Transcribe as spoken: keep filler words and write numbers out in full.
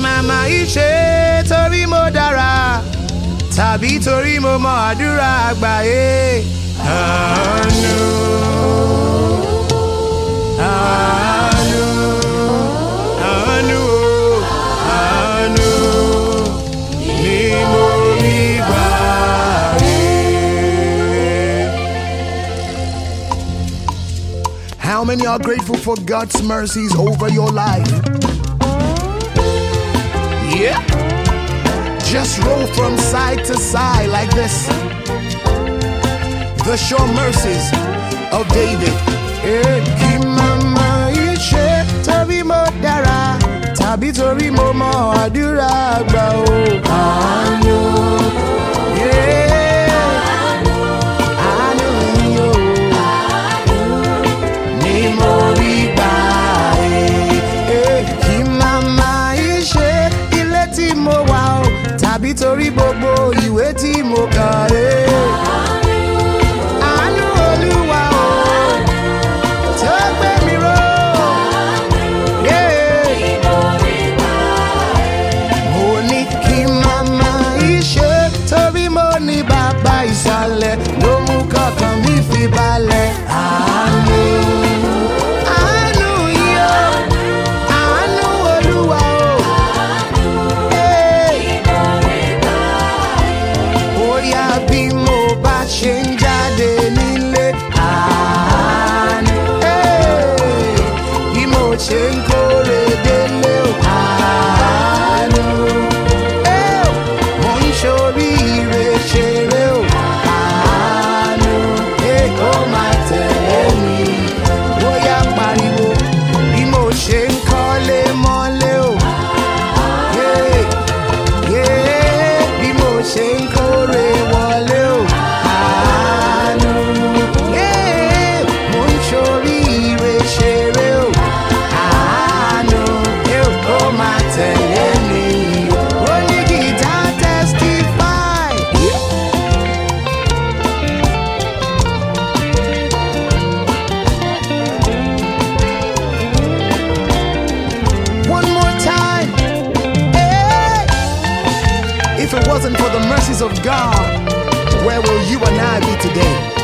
màmá ìṣe torí mo dára tàbí torí mo mọ àdúrà àgbáyé. Àánú, àánú, àánú, àánú ni mo rí gbà. How many are grateful for God's mercies over your life? Yeah. Just roll from side to side like this. The sure mercies of David. Kí màmá ìṣe torí mo dára tàbí torí mo mọ àdúrà àgbà o. Àánú, yeah. Àánú ni o. Ni mo rí gbà. Kí màmá ìṣe ilé tí mo wà o tàbí torí gbogbo ìwé tí mo kà é. Àánú Olúwa o tó gbé mi ró. Mo ní kí màmá ìṣe torí mo ní bàbá ìsàlẹ̀ ló mú kọ̀ọ̀kan mi fi balẹ̀. Àánú, àánú yìí o, àánú Olúwa o. Bóyá bí mo bá ṣe ń jáde nílé. Àánú, bí mo ṣe ń kórè délé o. Àánú, mo ń ṣoríire ṣeré o. Àánú, ó máa tẹ̀lé mi. Bóyá pariwo bí mo ṣe ń kọ́lé mọ́lé o. Yeah, yeah, bí mo ṣe ń kórè wọlé o. Àánú, yeah, mo ń ṣoríire ṣeré o. Àánú, ó máa tẹ̀lé mi. Ó ní gìtá testify. One more time. Hey! If it wasn't for the mercies of God, where will you and I be today?